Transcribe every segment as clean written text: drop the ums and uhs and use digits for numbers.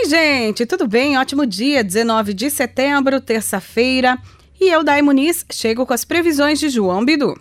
gente, tudo bem? Ótimo dia, 19 de setembro, terça-feira. E eu, Dai Muniz, chego com as previsões de João Bidu.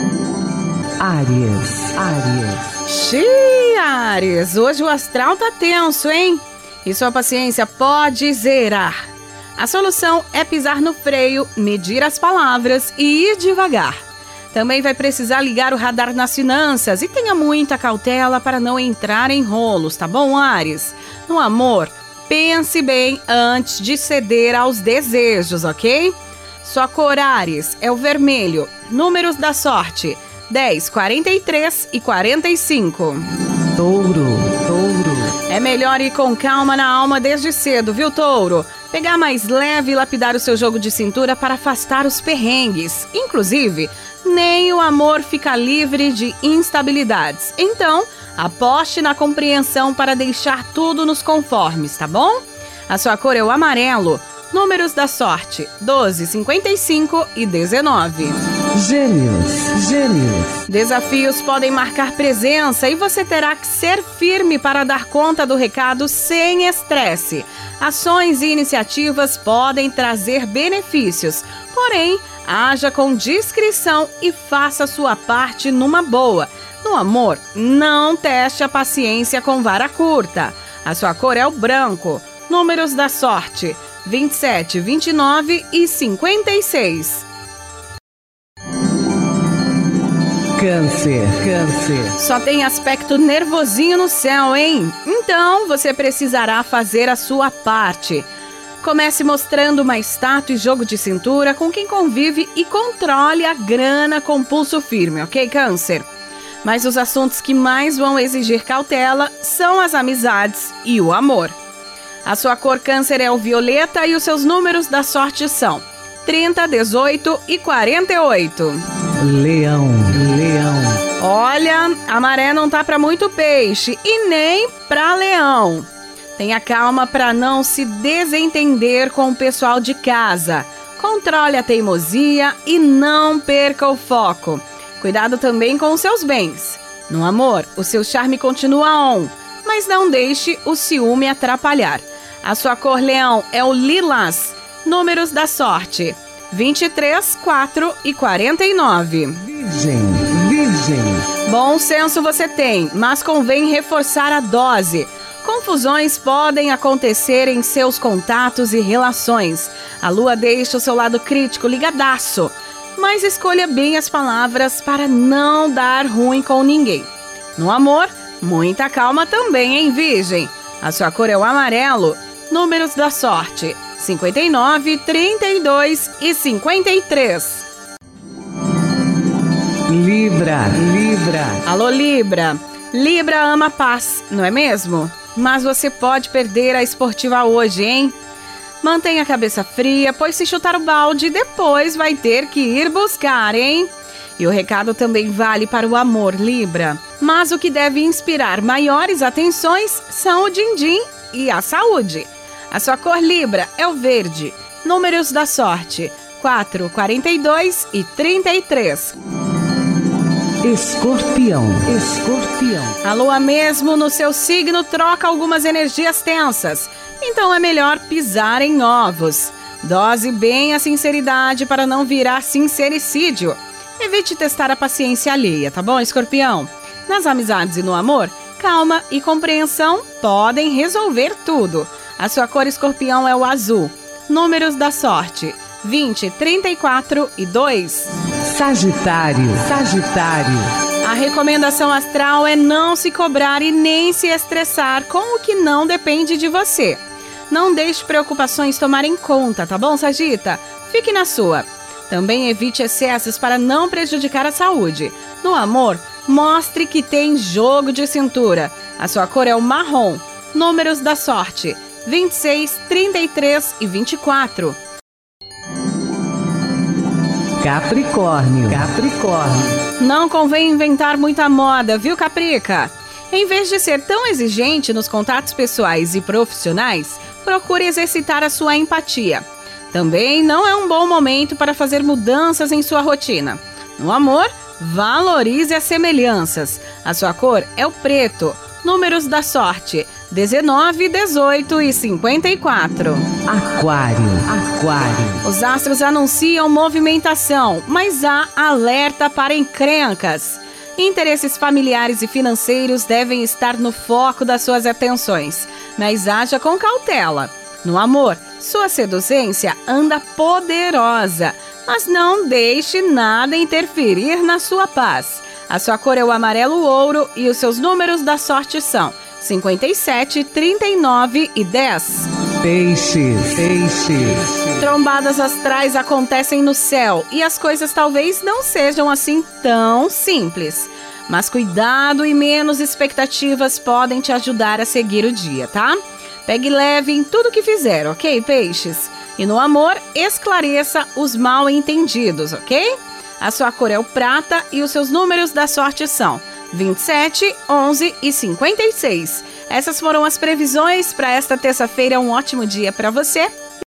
Áries, hoje o astral tá tenso, hein? E sua paciência pode zerar. A solução é pisar no freio, medir as palavras e ir devagar. Também vai precisar ligar o radar nas finanças e tenha muita cautela para não entrar em rolos, tá bom, Áries? No amor, pense bem antes de ceder aos desejos, ok? Sua cor, Áries, é o vermelho. Números da sorte: 10, 43 e 45. Touro. É melhor ir com calma na alma desde cedo, viu, Touro? Pegar mais leve e lapidar o seu jogo de cintura para afastar os perrengues. Inclusive, nem o amor fica livre de instabilidades. Então, aposte na compreensão para deixar tudo nos conformes, tá bom? A sua cor é o amarelo. Números da sorte: 12, 55 e 19. Gêmeos. Desafios podem marcar presença e você terá que ser firme para dar conta do recado sem estresse. Ações e iniciativas podem trazer benefícios, porém, haja com discrição e faça sua parte numa boa. No amor, não teste a paciência com vara curta. A sua cor é o branco. Números da sorte: 27, 29 e 56. Câncer. Só tem aspecto nervosinho no céu, hein? Então, você precisará fazer a sua parte. Comece mostrando mais tato e jogo de cintura com quem convive e controle a grana com pulso firme, ok, Câncer? Mas os assuntos que mais vão exigir cautela são as amizades e o amor. A sua cor, Câncer, é o violeta e os seus números da sorte são 30, 18 e 48. Leão. Olha, a maré não tá pra muito peixe e nem pra leão. Tenha calma para não se desentender com o pessoal de casa. Controle a teimosia e não perca o foco. Cuidado também com os seus bens. No amor, o seu charme continua on, mas não deixe o ciúme atrapalhar. A sua cor, leão, é o lilás. Números da sorte: 23, 4 e 49. Virgem. Bom senso você tem, mas convém reforçar a dose. Confusões podem acontecer em seus contatos e relações. A lua deixa o seu lado crítico ligadaço, mas escolha bem as palavras para não dar ruim com ninguém. No amor, muita calma também, hein, Virgem? A sua cor é o amarelo. Números da sorte: 59, 32 e 53. Libra. Alô, Libra. Libra ama paz, não é mesmo? Mas você pode perder a esportiva hoje, hein? Mantenha a cabeça fria, pois se chutar o balde, depois vai ter que ir buscar, hein? E o recado também vale para o amor, Libra. Mas o que deve inspirar maiores atenções são o din-din e a saúde. A sua cor, Libra, é o verde. Números da sorte: 4, 42 e 33. Escorpião. A lua mesmo no seu signo troca algumas energias tensas, então é melhor pisar em ovos. Dose bem a sinceridade para não virar sincericídio. Evite testar a paciência alheia, tá bom, Escorpião? Nas amizades e no amor, calma e compreensão podem resolver tudo. A sua cor, Escorpião, é o azul. Números da sorte: 20, 34 e 2. Sagitário. A recomendação astral é não se cobrar e nem se estressar com o que não depende de você. Não deixe preocupações tomarem conta, tá bom, Sagita? Fique na sua. Também evite excessos para não prejudicar a saúde. No amor, mostre que tem jogo de cintura. A sua cor é o marrom. Números da sorte: 26, 33 e 24. Capricórnio. Não convém inventar muita moda, viu, Caprica? Em vez de ser tão exigente nos contatos pessoais e profissionais, procure exercitar a sua empatia. Também não é um bom momento para fazer mudanças em sua rotina. No amor, valorize as semelhanças. A sua cor é o preto. Números da sorte: 19, 18 e 54. Aquário. Os astros anunciam movimentação, mas há alerta para encrencas. Interesses familiares e financeiros devem estar no foco das suas atenções, mas haja com cautela. No amor, sua seduzência anda poderosa, mas não deixe nada interferir na sua paz. A sua cor é o amarelo ouro e os seus números da sorte são 57, 39 e 10. Peixes. Trombadas astrais acontecem no céu e as coisas talvez não sejam assim tão simples. Mas cuidado e menos expectativas podem te ajudar a seguir o dia, tá? Pegue leve em tudo que fizer, ok, peixes? E no amor, esclareça os mal entendidos, ok? A sua cor é o prata e os seus números da sorte são 27, 11 e 56. Essas foram as previsões para esta terça-feira. Um ótimo dia para você.